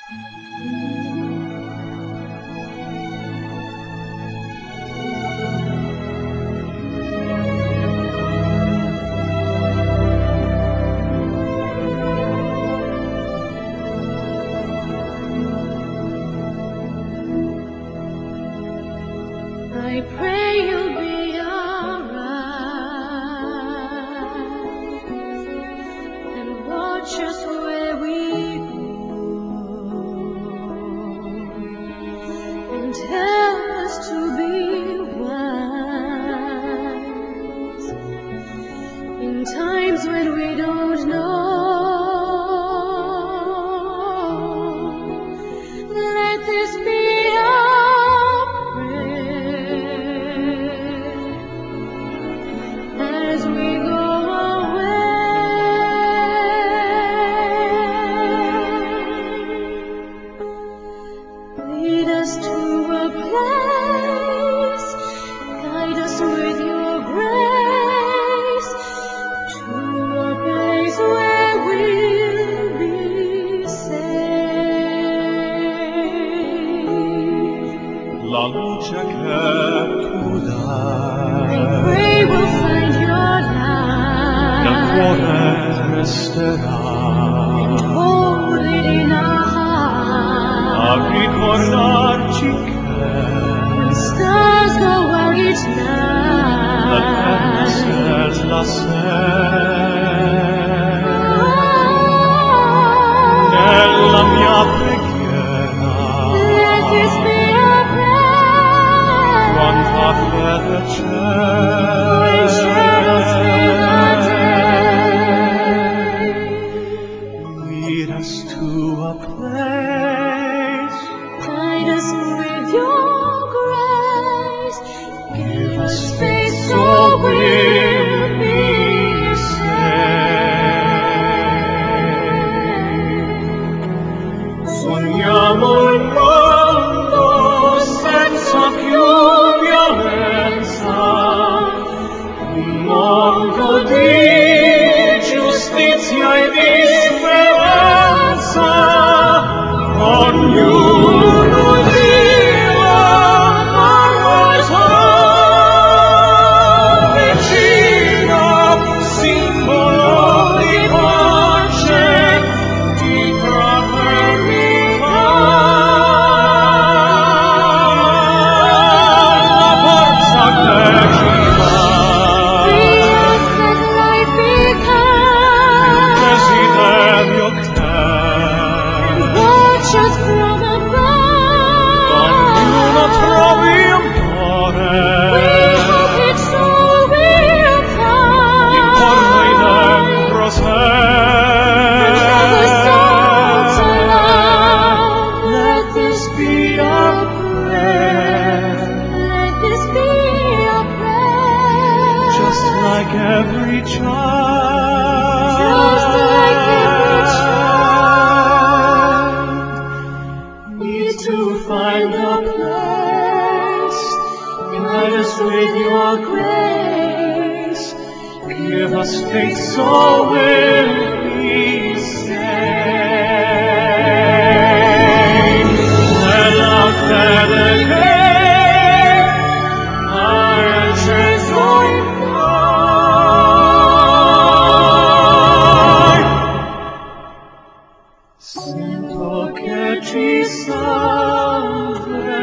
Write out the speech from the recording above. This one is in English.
I pray you'll be alright and watch us where we go and help us to be wise in times when we don't know. Let this be our prayer as we go away. Lead us to a place, guide us with your grace, to a place where we'll be safe. La luce che tu dai I pray we'll find your nel light cuore resterà and hold it in our a heart. ricordarci When che stars go out each l'eterna night, stella sei. Nella mia preghiera let this be our prayer. quanta fede When shadows fill the c'è. day, Lead us to a place, guide us with your grace, give us faith so we'll be safe. sogniamo un mondo senza più violenza, un mondo di giustizia e di speranza, ognuno viva a casa vicino, simbolo di pace, di fraternità. La forza che ci dà Breathe, let life become, desiderio che watch us from ognuno above. trovi un We cuore hope it so will in forma find, dentro sé. draw the soul to love. Let this be our prayer. Let this be our prayer. Just like every child, Just like every child needs to find a place. Guide us with your grace. Give us faith so we'll be safe. Nella fede che hai acceso in noi, sento che ci salverà.